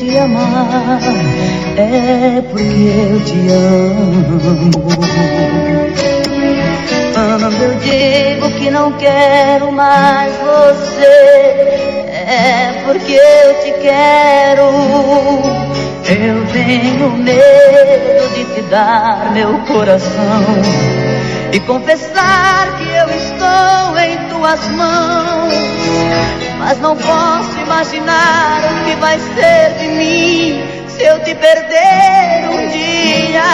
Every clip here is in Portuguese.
te amar, é porque eu te amo. Quando eu digo que não quero mais você, é porque eu te quero. Eu tenho medo de te dar meu coração e confessar que eu estou em tuas mãos, mas não posso imaginar o que vai ser de mim se eu te perder um dia.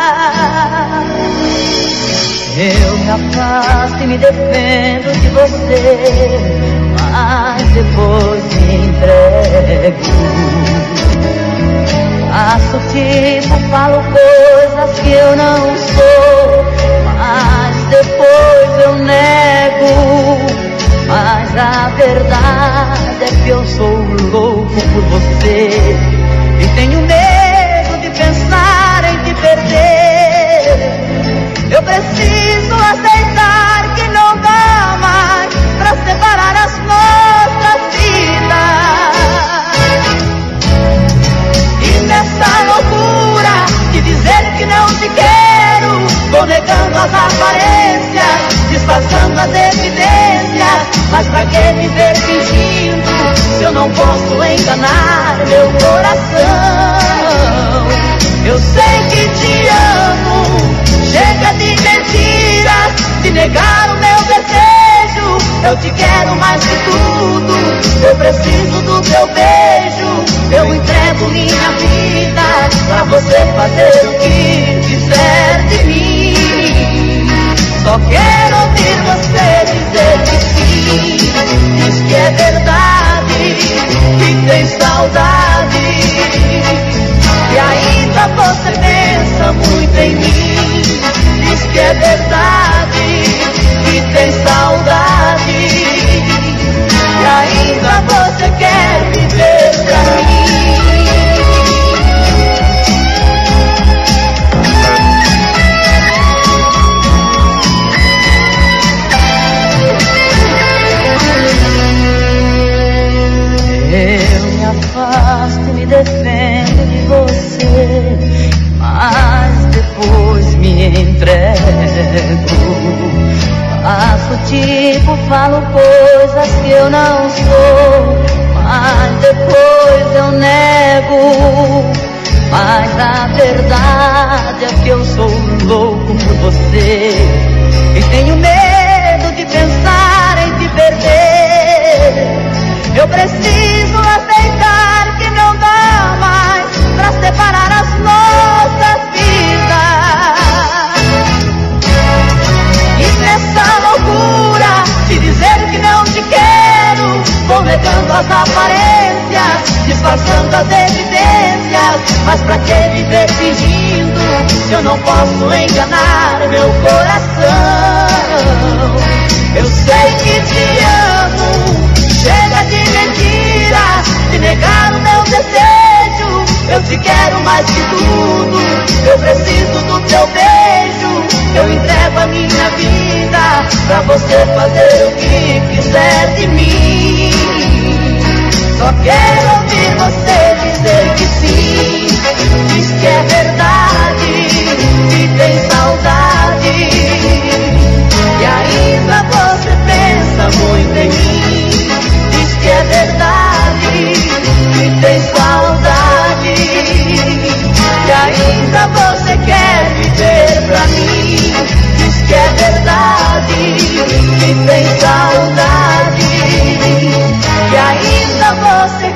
Eu me afasto e me defendo de você, mas depois me entrego. Faço tipo, falo coisas que eu não sou, mas depois eu nego. Mas a verdade é que eu sou louco por você e tenho medo de pensar em te perder. Eu preciso aceitar que não dá mais pra separar as nossas vidas. E nessa loucura de dizer que não te quero, vou negando as aparências, disfarçando as evidências. Mas pra que viver fingindo se eu não posso enganar meu coração? Eu sei que te amo, chega de mentiras, de negar o meu desejo. Eu te quero mais que tudo, eu preciso do teu beijo. Eu entrego minha vida pra você fazer o que quiser de mim. Só quero ouvir você dizer que sim, diz que é verdade, que tem saudade, e ainda você pensa muito em mim. Diz que é verdade, que tem saudade, e ainda você quer viver pra mim. Eu me afasto e me defendo de você, mas depois me entrego. Faço tipo, falo coisas que eu não sou, mas depois eu nego. Mas a verdade é que eu sou louco por você e tenho medo de pensar em te perder. Eu preciso aceitar que não dá mais pra separar as nossas vidas. E nessa loucura de dizer que não te quero, vou negando as aparências, disfarçando as evidências. Mas pra que viver fingindo se eu não posso enganar meu coração? Eu sei que te amo, chega de mentiras, de negar o meu desejo. Eu te quero mais que tudo, eu preciso do teu beijo. Eu entrego a minha vida pra você fazer o que quiser de mim. Só quero ouvir você dizer que sim, diz que é verdade, que tem saudade, e ainda você pensa muito em mim. Diz que é verdade, que tem saudade, e ainda você quer viver pra mim. Diz que é verdade, que tem saudade, e ainda você